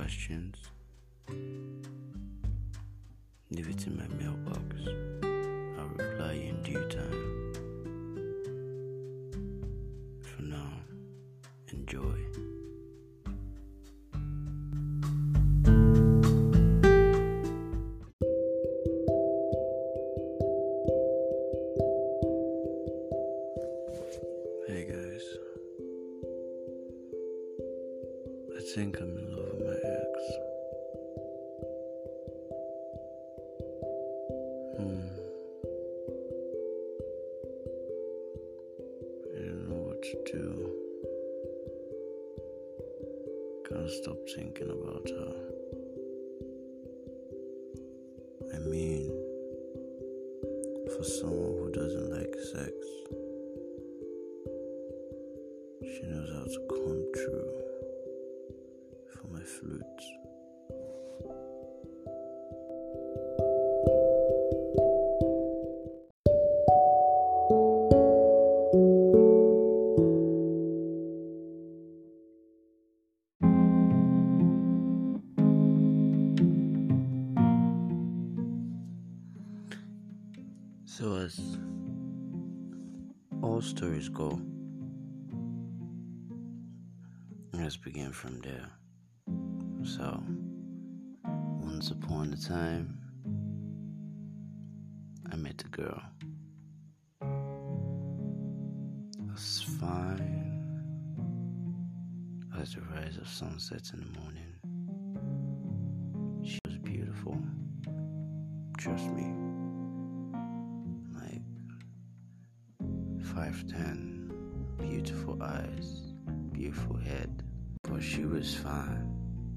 questions, leave it in my mailbox. I'll reply you in due time. For now, enjoy. Hey guys, I think I'm in love with my ex. I don't know what to do. Can't stop thinking about her. I mean, for someone who doesn't like sex, she knows how to come true for my flute. So as all stories go, let's begin from there. So, once upon a time, I met a girl. As fine as the rise of sunset in the morning. She was beautiful. Trust me. Like 5'10", beautiful eyes, beautiful head. But she was fine.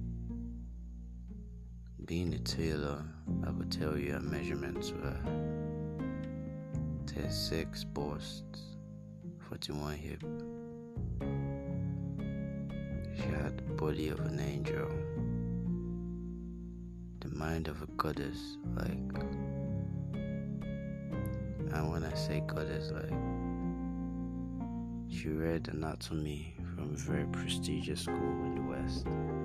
Being a tailor, I would tell you her measurements were 36 bust, 41 hip. She had the body of an angel, the mind of a goddess, like. And when I say goddess, like, she read anatomy from a very prestigious school in the West.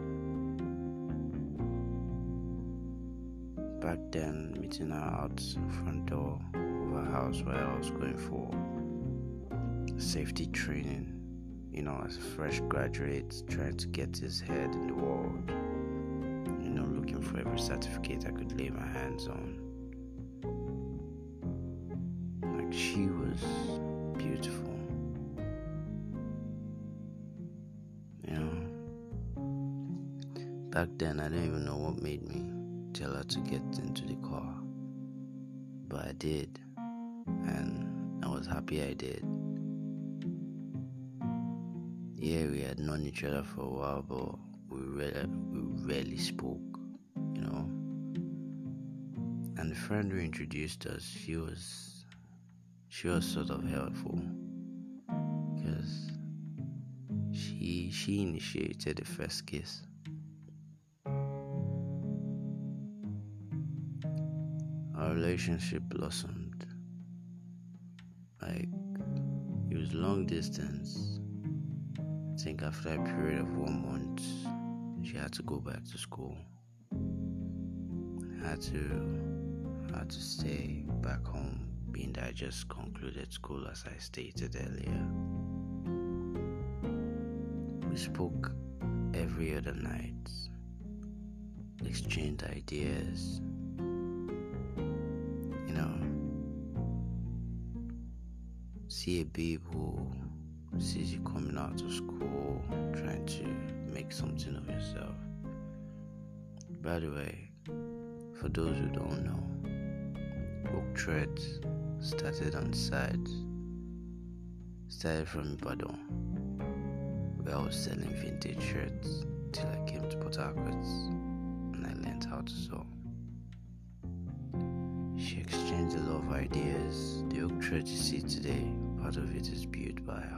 Back then, meeting her out front door of her house where I was going for safety training, as a fresh graduate trying to get his head in the world, looking for every certificate I could lay my hands on. Like, she was beautiful. Back then, I didn't even know what made me tell her to get into the car. But I did. And I was happy I did. Yeah, we had known each other for a while, but we rarely spoke, And the friend who introduced us, she was sort of helpful. Because she initiated the first kiss. Our relationship blossomed. Like, it was long distance. I think after a period of 1 month, she had to go back to school. I had to stay back home, being that I just concluded school, as I stated earlier. We spoke every other night, exchanged ideas. See a babe who sees you coming out of school, trying to make something of yourself. By the way, for those who don't know, Oak Threads started on the side. Started from Ibadan, where I was selling vintage shirts till I came to Port Harcourt and I learned how to sew. She exchanged a lot of ideas. The Oak Threads you see today, part of it is built by her.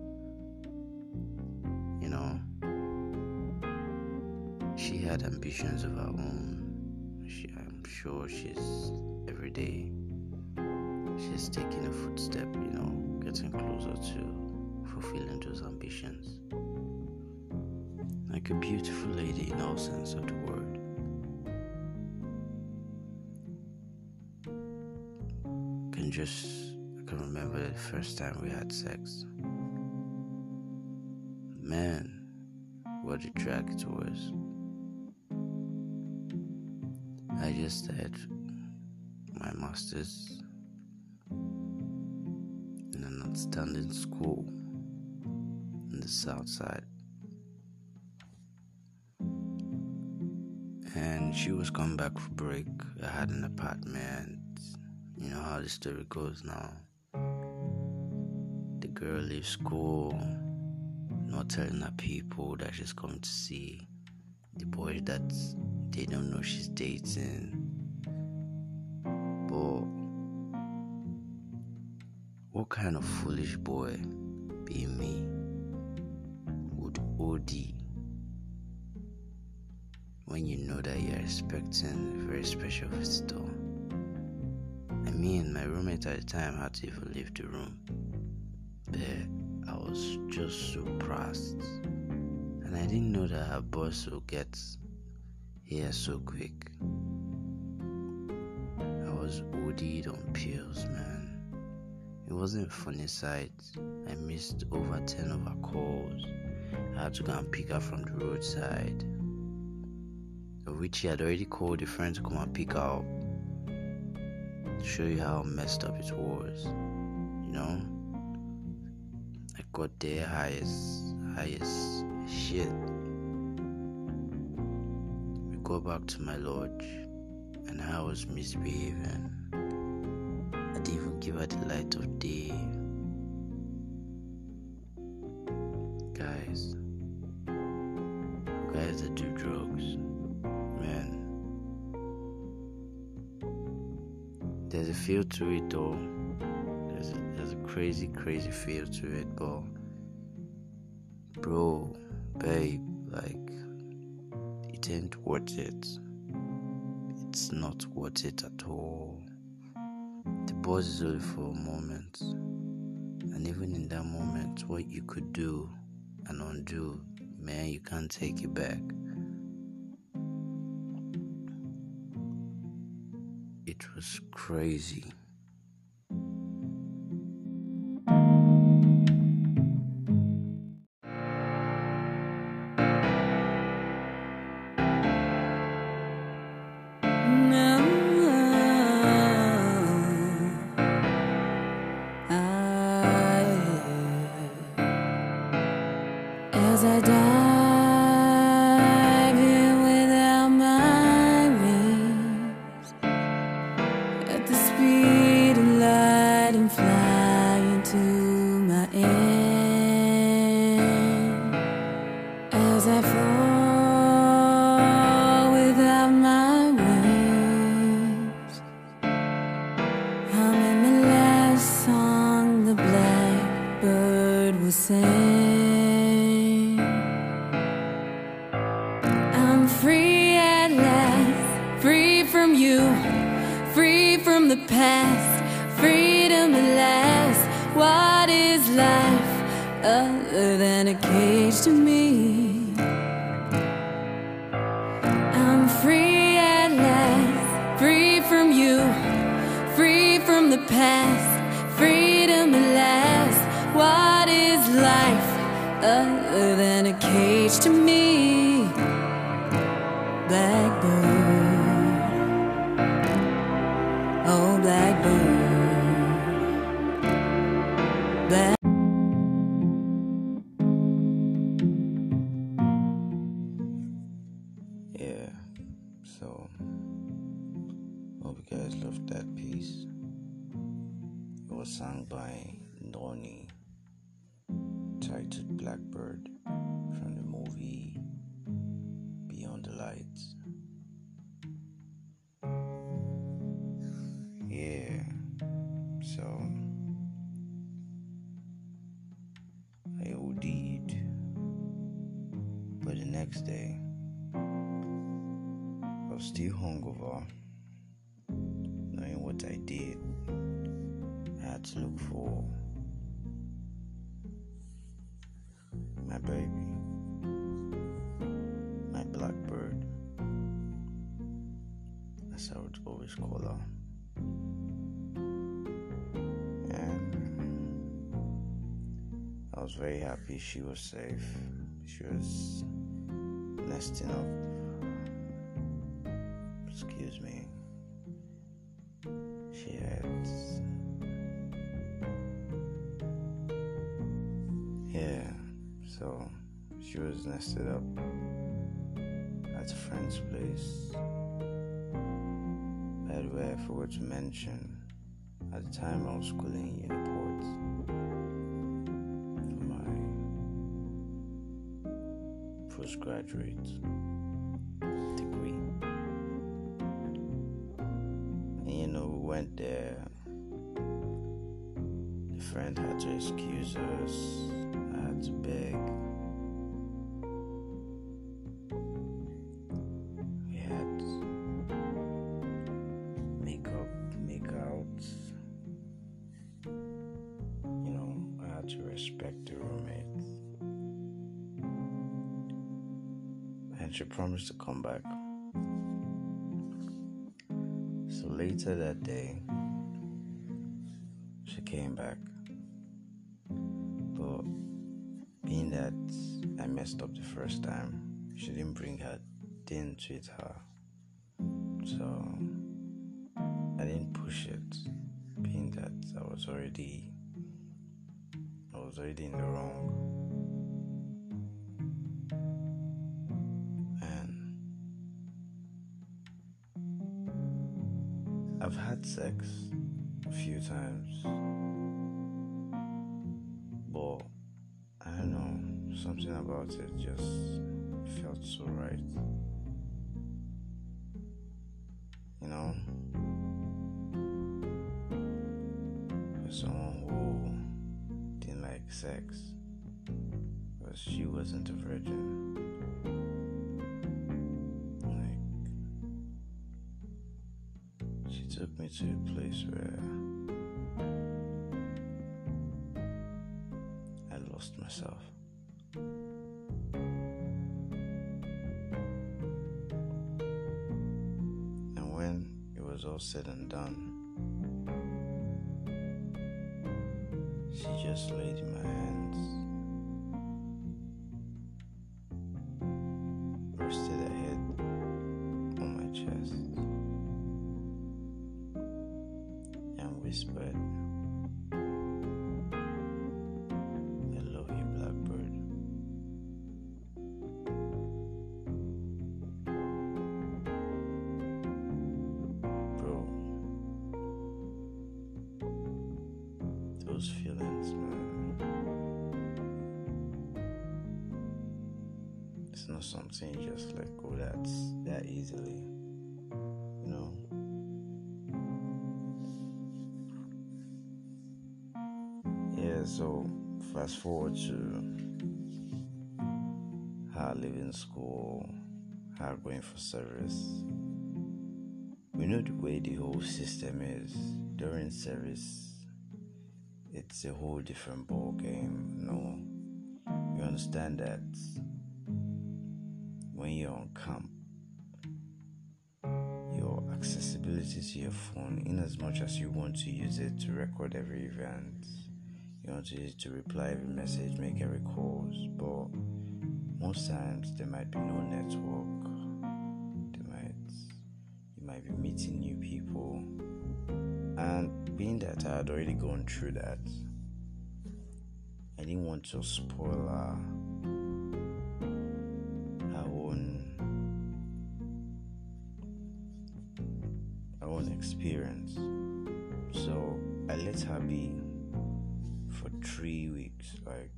She had ambitions of her own. I'm sure every day she's taking a footstep, getting closer to fulfilling those ambitions. like a beautiful lady in all sense of the word. I can remember the first time we had sex. Man, what a drag it was. I just had my master's in an outstanding school in the south side. And she was coming back for break. I had an apartment. You know how the story goes now. The girl leaves school, not telling her people that she's coming to see the boy that they don't know she's dating. But what kind of foolish boy, being me, would OD when you know that you're expecting a very special visitor? I mean, my roommate at the time had to even leave the room. But I was just so pressed. And I didn't know that her boss would get here so quick. I was OD'd on pills, man. It wasn't a funny sight. I missed over 10 of her calls. I had to go and pick her from the roadside, of which she had already called a friend to come and pick her up. To show you how messed up it was, you know. I got there high as shit. We go back to my lodge, and I was misbehaving. I didn't even give her the light of day. Guys that do drugs, man. There's a feel to it though. There's a crazy feel to it, but bro, babe, like, it ain't worth it. It's not worth it at all. The buzz is only for a moment, and even in that moment, what you could do and undo, man, you can't take it back. It was crazy. As I dive in without my wings, at the speed of light and fly into my end. As I fall without my wings, I'm in the last song the blackbird will sing. I'm free at last, free from you, free from the past, freedom at last. What is life other than a cage to me? I'm free at last, free from you, free from the past, freedom at last. What is life other than a cage to me? Blackbird, oh blackbird, black. Yeah, so hope you guys loved that piece. It was sung by Noni, titled Blackbird, from the movie Beyond the Lights. Yeah, so I OD'd, but the next day I was still hungover, knowing what I did. I had to look for my baby. always call her. And I was very happy she was safe. She was nesting up. Excuse me. She had. Yeah, so she was nested up at a friend's place. By the way, I forgot to mention, at the time I was schooling in Uniport for my postgraduate degree. And we went there. The friend had to excuse us. I had to beg. We had make out. I had to respect the roommates. And she promised to come back. So later that day, she came back. But being that I messed up the first time, she didn't bring her, didn't treat her. So I didn't push it, being that I was already in the wrong. And I've had sex a few times, but I don't know, something about it just felt so right. For someone who didn't like sex, because she wasn't a virgin. She took me to a place where I lost myself. And when it was all said and done, she just laid in my hands, rested her head on my chest, and whispered, "I love you, Blackbird." Bro, those feelings, man, it's not something you just let go that easily, Yeah, so fast forward to her leaving school, her going for service. We know the way the whole system is. During service, it's a whole different ball game. You understand that when you're on camp, your accessibility to your phone, in as much as you want to use it to record every event, you want to use it to reply every message, make every calls, but most times there might be no network. You might be meeting new people, and being that I had already gone through that, I didn't want to spoil her own experience. So I let her be for 3 weeks.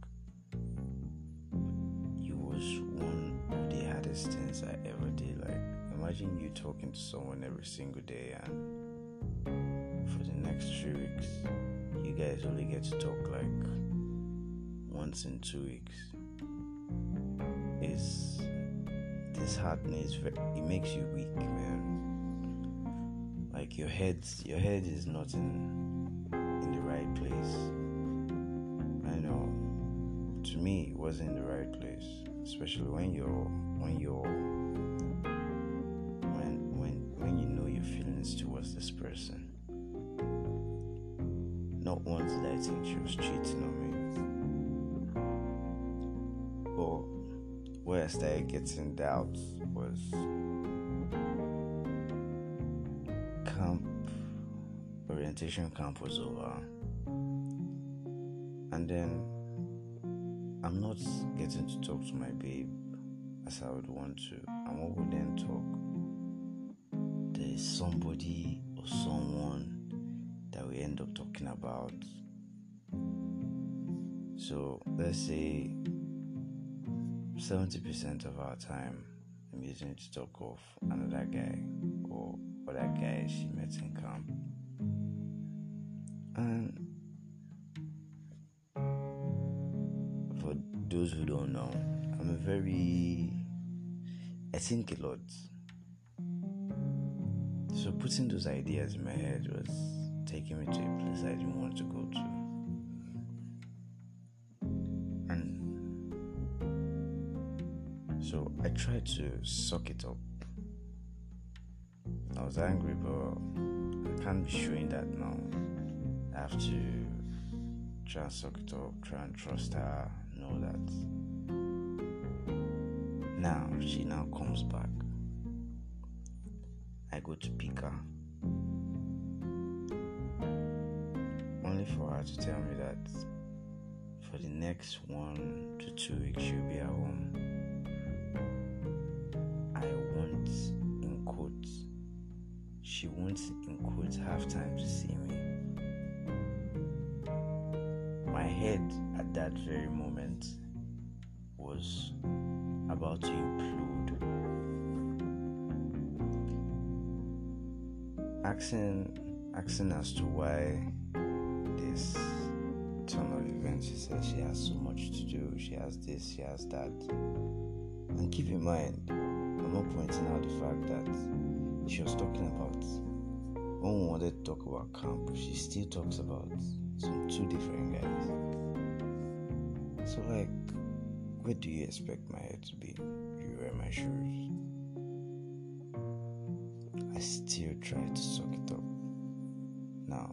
It was one of the hardest things I ever did. Imagine you talking to someone every single day, and for the next 3 weeks you guys only get to talk once in 2 weeks. It's disheartening. It makes you weak, man. Your head is not in the right place. I know. To me, it wasn't in the right place, especially when you know your feelings towards trust this person. Not once did I think she was cheating on me. But where I started getting doubts was orientation camp was over. And then I'm not getting to talk to my babe as I would want to. And what would then talk? There is somebody or someone that we end up talking about. So let's say 70% of our time I'm using to talk of another guy or other guy she met in camp. And for those who don't know, I think a lot. So putting those ideas in my head was taking me to a place I didn't want to go to. And so I tried to suck it up. I was angry, but I can't be showing that now. I have to try and suck it up, try and trust her, know that now she now comes back. I go to pick her, only for her to tell me that for the next 1 to 2 weeks she'll be at home. She wants in quotes half time to see me. My head at that very moment was about to implode. Asking as to why this turn of events, she says she has so much to do, she has this, she has that. And keep in mind, I'm not pointing out the fact that she was talking about, when we wanted to talk about camp, she still talks about some 2 different guys. So like, where do you expect my head to be if you wear my shoes? I still try to suck it up. Now,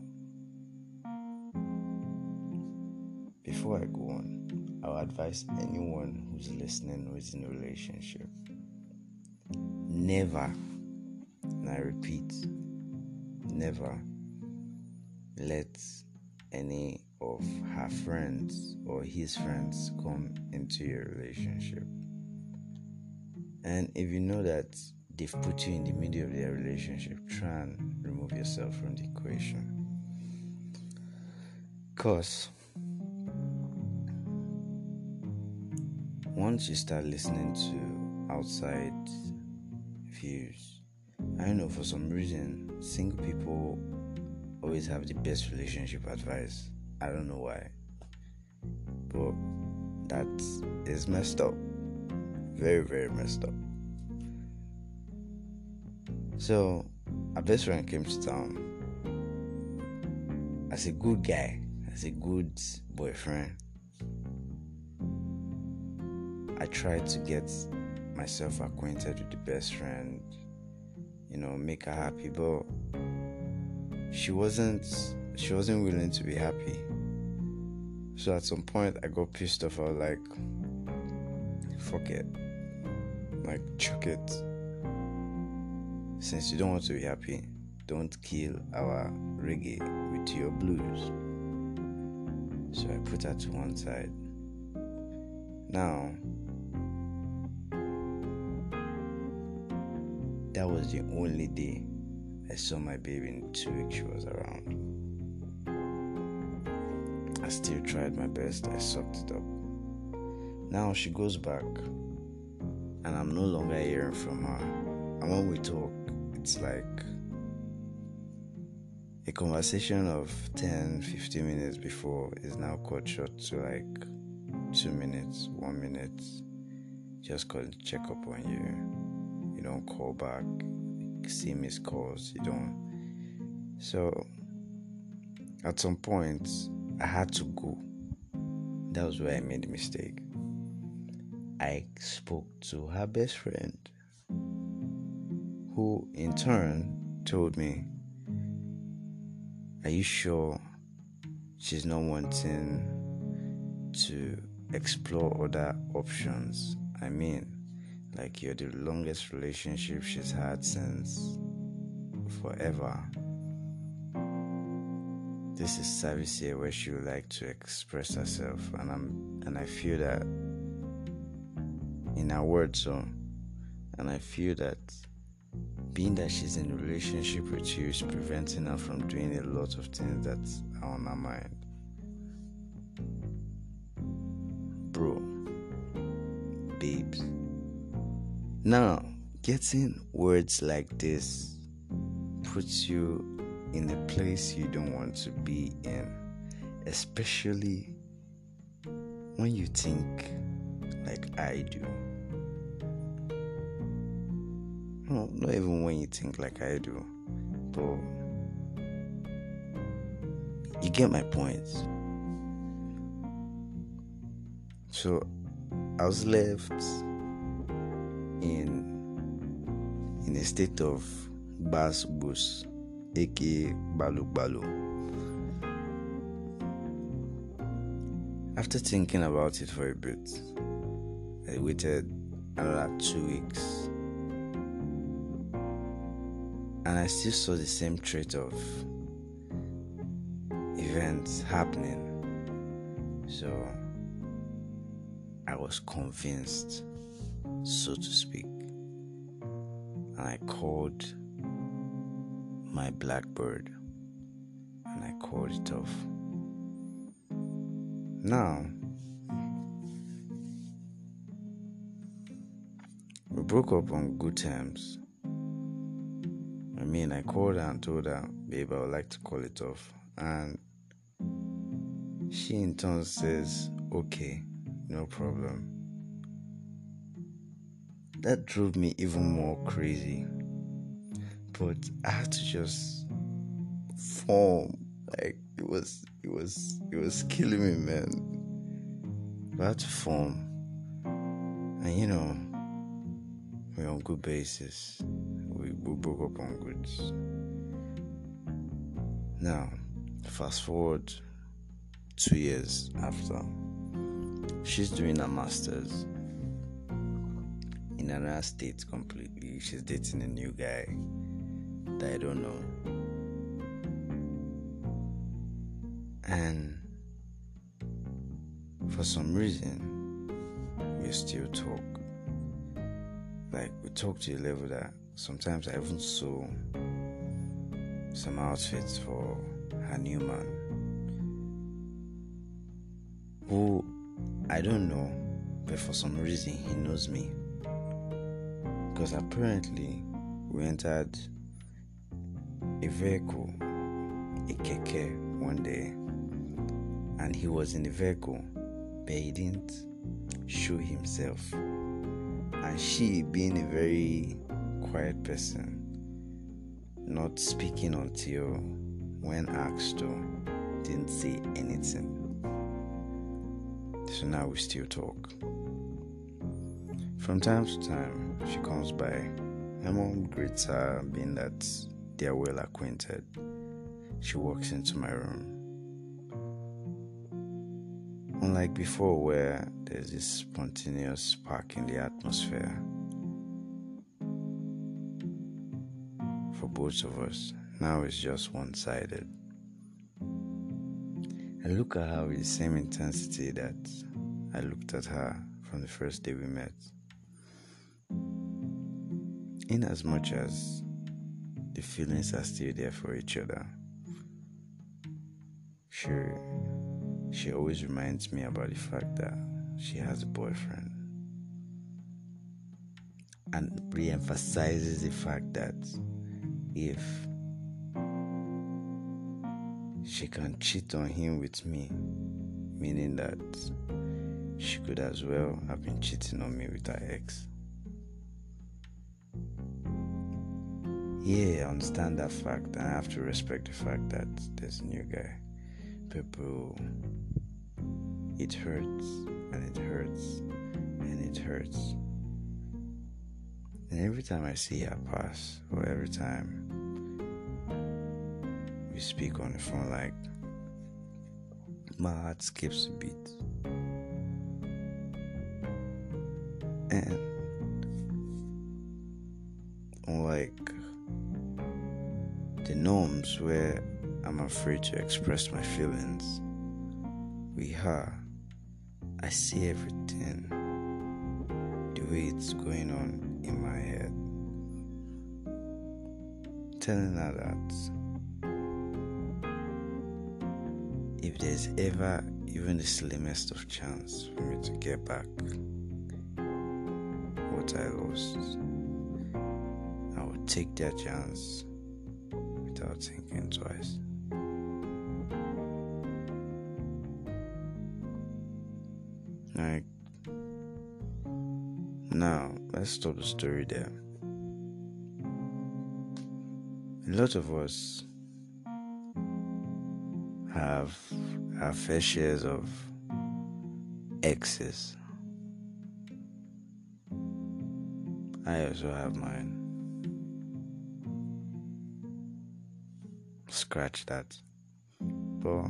before I go on, I would advise anyone who's listening who is in a relationship, never, and I repeat, never let any of her friends or his friends come into your relationship. And if you know that they've put you in the middle of their relationship, try and remove yourself from the equation. Because once you start listening to outside views, I know for some reason single people always have the best relationship advice. I don't know why, but that is messed up. Very, very messed up. So our best friend came to town. As a good guy, as a good boyfriend, I tried to get myself acquainted with the best friend, make her happy, but she wasn't willing to be happy. So at some point I got pissed off. I was like, fuck it, like, chuck it. Since you don't want to be happy, don't kill our reggae with your blues. So I put her to one side. Now, that was the only day I saw my baby in 2 weeks she was around. I still tried my best. I sucked it up. Now she goes back and I'm no longer hearing from her. And when we talk, it's like a conversation of 10-15 minutes before is now cut short to like 2 minutes, 1 minute. Just call and check up on you. You don't call back, see missed calls, you don't. So at some point I had to go. That was where I made the mistake. I spoke to her best friend, who in turn told me Are you sure she's not wanting to explore other options? I mean, like you're the longest relationship she's had since forever. This is service here where she would like to express herself, and I feel that in her words, and I feel that being that she's in a relationship with you is preventing her from doing a lot of things that are on her mind. Bro, babes. Now, getting words like this puts you in a place you don't want to be in, especially when you think like I do. No, not even when you think like I do, but you get my point. So I was left in a state of bas bus, aka balu balu. After thinking about it for a bit, I waited another 2 weeks, and I still saw the same trait of events happening. So I was convinced, so to speak, and I called my blackbird and I called it off. Now, we broke up on good terms. I mean, I called her and told her, babe, I would like to call it off. And she in turn says, okay, no problem. That drove me even more crazy. But I had to just form. Like, it was killing me, man. I had to form. And we're on good basis. We broke up on goods. Now, fast forward 2 years after, she's doing her master's in another state completely. She's dating a new guy that I don't know. And for some reason, we still talk. Like, we talk to a level that sometimes I even sew some outfits for her new man, who I don't know, but for some reason he knows me. Because apparently we entered a vehicle, a keke, one day, and he was in the vehicle, but he didn't show himself. And she, being a very quiet person, not speaking until when asked to, didn't say anything. So now we still talk. From time to time, she comes by. My mom greets her, being that they are well acquainted. She walks into my room. Unlike before, where there's this spontaneous spark in the atmosphere for both of us, now it's just one-sided. I look at her with the same intensity that I looked at her from the first day we met. In as much as the feelings are still there for each other, she always reminds me about the fact that she has a boyfriend, and re-emphasizes the fact that if she can cheat on him with me, meaning that she could as well have been cheating on me with her ex. Yeah, I understand that fact, and I have to respect the fact that there's a new guy. People, it hurts, and it hurts, and it hurts. And every time I see her pass, or every time we speak on the phone, like my heart skips a beat. And unlike the norms where I'm afraid to express my feelings, with her, I see everything the way it's going on in my head. Telling her that if there's ever even the slimmest of chance for me to get back what I lost, I would take that chance without thinking twice. Like, now let's stop the story there. A lot of us have our fair shares of exes. I also have mine. Scratch that. But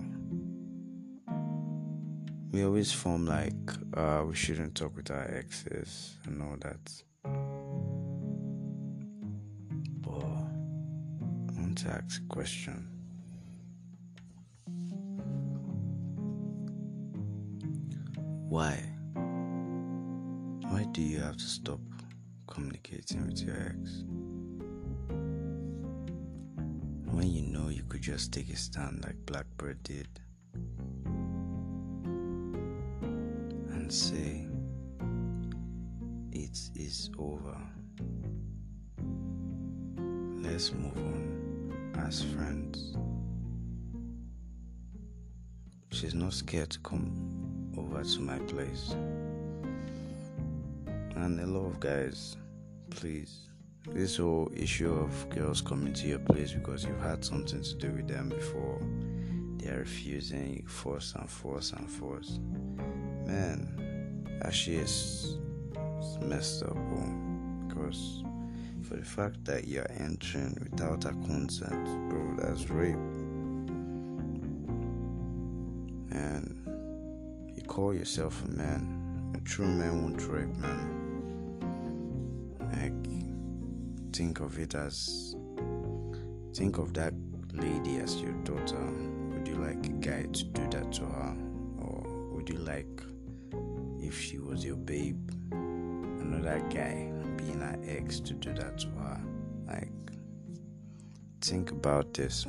we always form like we shouldn't talk with our exes and all that. But I want to ask a question. Why? Why do you have to stop communicating with your ex? When you know you could just take a stand like Blackbird did and say, it is over. Let's move on as friends. She's not scared to come over to my place. And a lot of guys, please, this whole issue of girls coming to your place because you've had something to do with them before, they are refusing, you force and force and force. Man, that shit is messed up, bro. Because for the fact that you're entering without her consent, bro, that's rape. And you call yourself a man. A true man won't rape, man. Like, think of that lady as your daughter. Would you like a guy to do that to her? Or would you like, if she was your babe, another guy being her ex to do that to her? Like, think about this.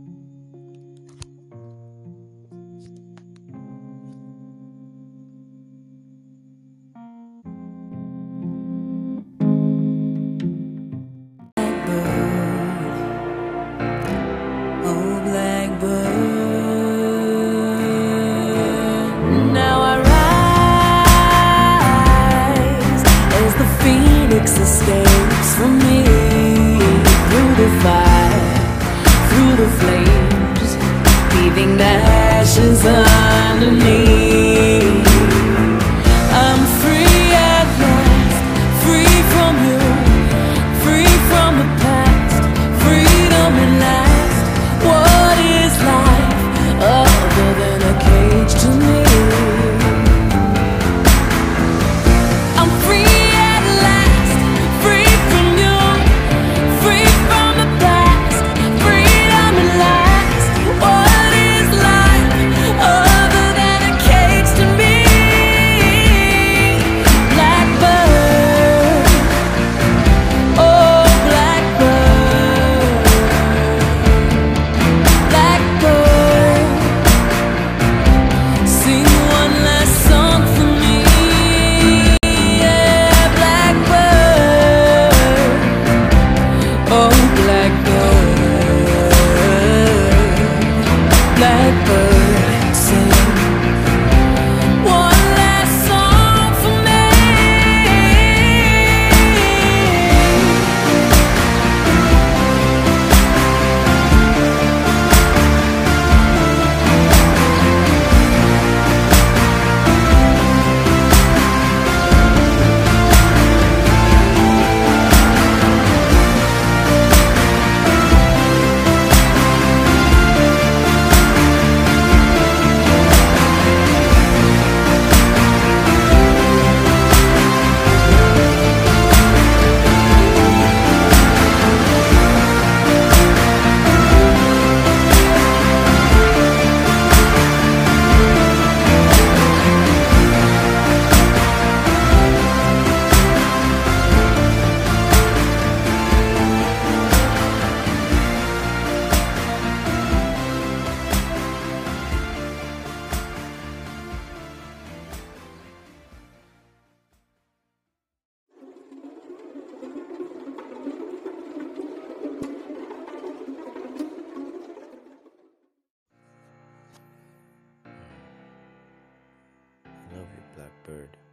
Escapes from me through the fire, through the flames, leaving the ashes underneath. I'm free at last, free from you, free from the past, freedom at last. What is life other than a cage to me? Freedom at last. What is life other than a blackbird.